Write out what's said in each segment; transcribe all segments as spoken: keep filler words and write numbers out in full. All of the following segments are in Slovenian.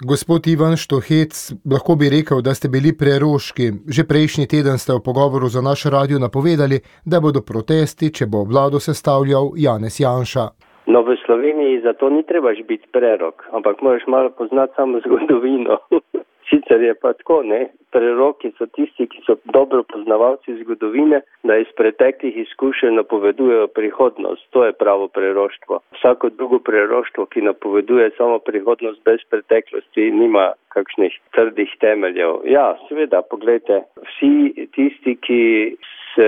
Gospod Ivan Štohec, lahko bi rekel, da ste bili preroški. Že prejšnji teden ste v pogovoru za naš radio napovedali, da bodo protesti, če bo vlado sestavljal Janez Janša. No, v Sloveniji zato ni trebaš biti prerok, ampak moraš malo poznati samo zgodovino. Sicer je pa tako, ne, preroki so tisti, ki so dobro poznavalci zgodovine, da iz preteklih izkušenj napovedujejo prihodnost. To je pravo preroštvo. Vsako drugo preroštvo, ki napoveduje samo prihodnost bez preteklosti, nima kakšnih trdih temeljev. Ja, seveda, poglejte, vsi tisti, ki se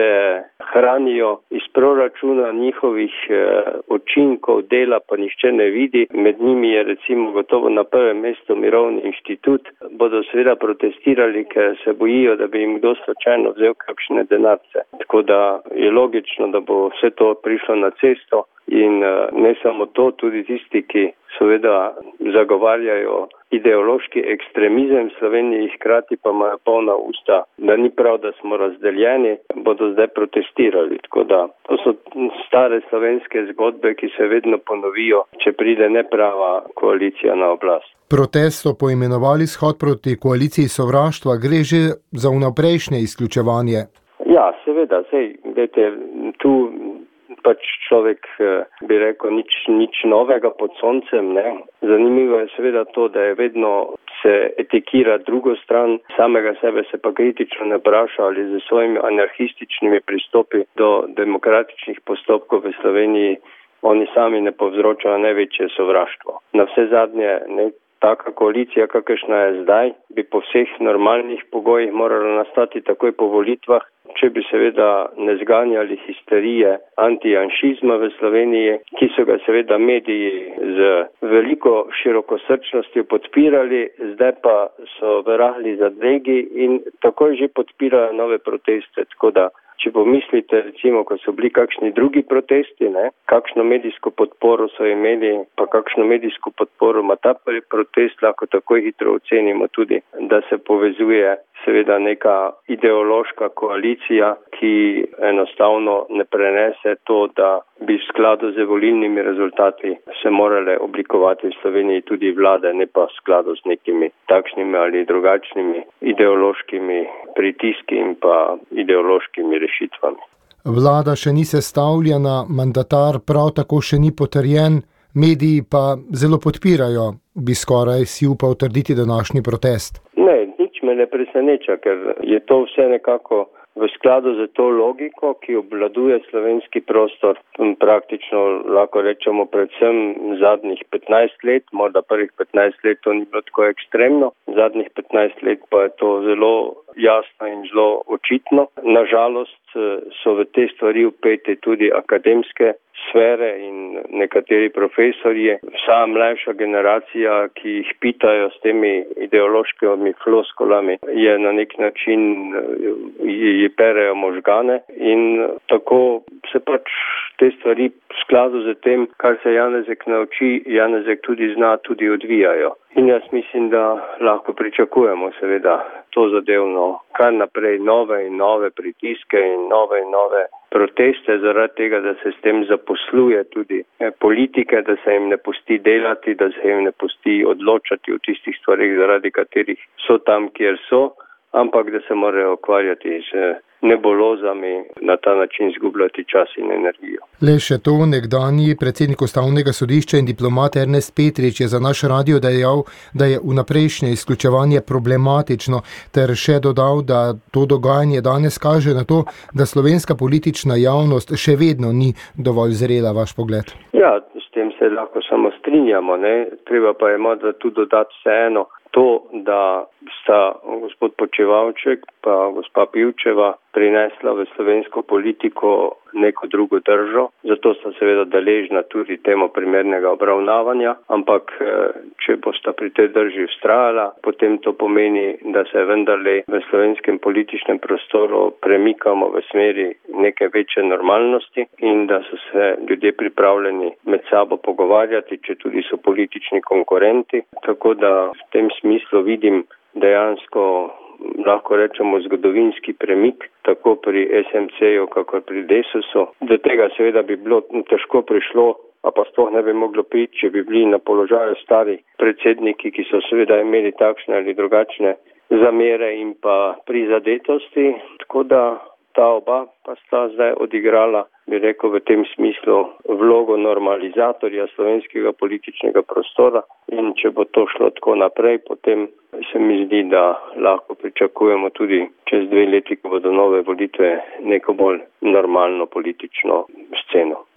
hranijo iz proračuna njihovih eh, učinkov dela, pa nišče ne vidi. Med njimi je recimo gotovo na prvem mestu Mirovni inštitut. Bodo seveda protestirali, ker se bojijo, da bi jim kdo slučajno vzel kakšne denarce. Tako da je logično, da bo vse to prišlo na cesto in eh, ne samo to, tudi tisti, ki seveda zagovarjajo ideološki ekstremizem v Sloveniji, hkrati pa imajo polna usta, da ni prav, da smo razdeljeni, bodo zdaj protestirali. Tako da to so stare slovenske zgodbe, ki se vedno ponovijo, če pride neprava koalicija na oblast. Protest so poimenovali shod proti koaliciji sovraštva. Gre že za vnaprejšnje izključevanje? Ja, seveda. Sej, gledajte, tu pač človek bi rekel nič, nič novega pod soncem. Ne? Zanimivo je seveda to, da je vedno se etikira drugo stran, samega sebe se pa kritično ne vpraša ali z svojimi anarhističnimi pristopi do demokratičnih postopkov v Sloveniji oni sami ne povzročajo največje sovraštvo. Na vse zadnje, ne, taka koalicija, kakršna je zdaj, bi po vseh normalnih pogojih morala nastati takoj po volitvah, če bi seveda ne zganjali histerije antijanšizma v Sloveniji, ki so ga seveda mediji z veliko širokosrčnostjo podpirali, zdaj pa so v rahli zadregi in takoj že podpirajo nove proteste. Tako da, če pomislite, recimo, ko so bili kakšni drugi protesti, ne, kakšno medijsko podporo so imeli, pa kakšno medijsko podporo ima ta protest, lahko takoj hitro ocenimo tudi, da se povezuje seveda neka ideološka koalicija, ki enostavno ne prenese to, da bi v skladu z volilnimi rezultati se morale oblikovati v Sloveniji tudi vlade, ne pa v skladu z nekimi takšnimi ali drugačnimi ideološkimi pritiski in pa ideološkimi rešitvami. Vlada še ni sestavljena, mandatar prav tako še ni potrjen, mediji pa zelo podpirajo, bi skoraj si upal trditi današnji protest. Ne, nič me ne preseneča, ker je to vse nekako v skladu z to logiko, ki obvladuje slovenski prostor, praktično lahko rečemo predvsem zadnjih petnajst let, morda prvih petnajst let to ni bilo tako ekstremno, zadnjih petnajst let pa je to zelo jasno in zelo očitno. Nažalost so v te stvari vpete tudi akademske sfere in nekateri profesorji, vsa mlajša generacija, ki jih pitajo s temi ideološkimi floskolami, je na nek način, ji perejo možgane in tako se pač te stvari v skladu z tem, kar se Janezek nauči, Janezek tudi zna, tudi odvijajo. In jaz mislim, da lahko pričakujemo seveda to zadevno, kar naprej nove in nove pritiske in nove in nove proteste zaradi tega, da se s tem zaposluje tudi politike, da se jim ne pusti delati, da se jim ne pusti odločati o tistih stvarih, zaradi katerih so tam, kjer so, ampak da se morajo ukvarjati z nebolozami, na ta način izgubljati čas in energijo. Le še to, nekdanji predsednik Ustavnega sodišča in diplomat Ernest Petrič je za naš radio dejal, da je vnaprejšnje izključevanje problematično, ter še dodal, da to dogajanje danes kaže na to, da slovenska politična javnost še vedno ni dovolj zrela. Vaš pogled? Ja, s tem se lahko samo strinjamo, ne? Treba pa je morda tudi dodati vseeno to, da sta gospod Počivalšek pa gospa Pivčeva prinesla v slovensko politiko neko drugo držo, zato sta seveda deležna tudi temu primernega obravnavanja, ampak če bosta pri tej drži vztrajala, potem to pomeni, da se vendarle v slovenskem političnem prostoru premikamo v smeri neke večje normalnosti in da so se ljudje pripravljeni med sabo pogovarjati, če tudi so politični konkurenti. Tako da v tem smislu vidim dejansko, lahko rečemo, zgodovinski premik, tako pri es em ce ju, kakor pri Desusu. Do tega seveda bi bilo težko prišlo, a pa sploh ne bi moglo priti, če bi bili na položaju stari predsedniki, ki so seveda imeli takšne ali drugačne zamere in pa prizadetosti, tako da ta oba pa sta zdaj odigrala, bi rekel, v tem smislu vlogo normalizatorja slovenskega političnega prostora in če bo to šlo tako naprej, potem se mi zdi, da lahko pričakujemo tudi čez dve leti, ko bodo nove volitve, neko bolj normalno politično sceno.